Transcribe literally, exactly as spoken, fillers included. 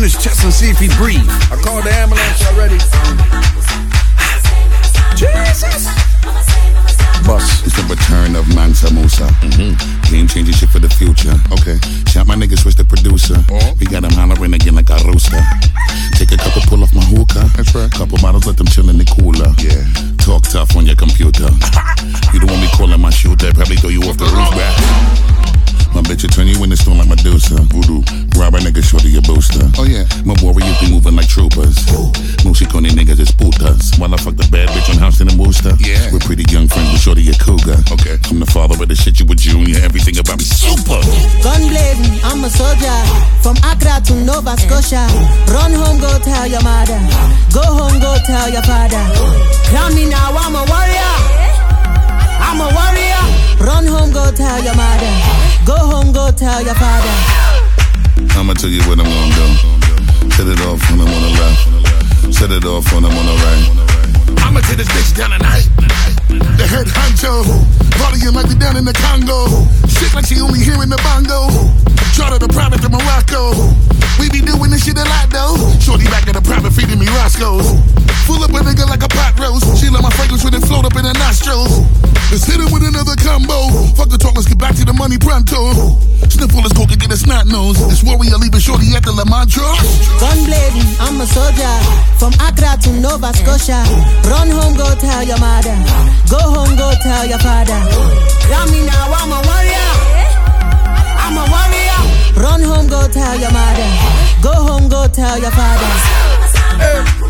his chest and see if he'd breathe. I called the ambulance already. Jesus! Bus. It's the return of Mansa Musa. Mm-hmm. Game changing shit for the future. Okay. Shot my niggas, switch the producer. Oh. We got him hollering again like a rooster. Take a couple, pull off my hookah. That's right. Couple bottles, let them chill in the cooler. Yeah. Talk tough on your computer. You don't want me calling my shooter. Probably throw you off the roof, back. My bitch will turn you in the stone like Medusa. Voodoo. Rob a nigga, shorty your booster. Oh yeah. My warriors be moving like troopers. Musikoni niggas is putas. While I fuck the bad bitch on Houston and Worcester. Yeah. We're pretty young friends with shorty a cougar. Okay. I'm the father of the shit, you a junior. Everything about me super. Gun blazing, I'm a soldier. From Accra to Nova Scotia. Run home, go tell your mother. Go home, go tell your father. Crown me now, I'm a warrior. I'm a warrior. Run home, go tell your mother. Go home, go tell your father. I'ma tell you what I'm gonna do. Set it off when I'm on the left. Set it off when I'm on the right. I'ma take this bitch down tonight. The head honcho. Partying like we down in the Congo. Shit like she only hearing the bongo. Charter the private to Morocco. We be doing this shit a lot though. Shorty back at the private feeding me Roscoe's. Full up a nigga like a pot roast. She let my fragrance with it float up in her nostrils. Let's hit it with another combo. Fuck the talk, let's get back to the money pronto. Sniffle this coke and get a snot nose. This warrior leaving shorty at the La Mantra. Gun blazing, I'm a soldier. From Accra to Nova Scotia. Run home, go tell your mother. Go home, go tell your father. Love me now, I'm a warrior. I'm a warrior. Run home, go tell your mother. Go home, go tell your father. Hey.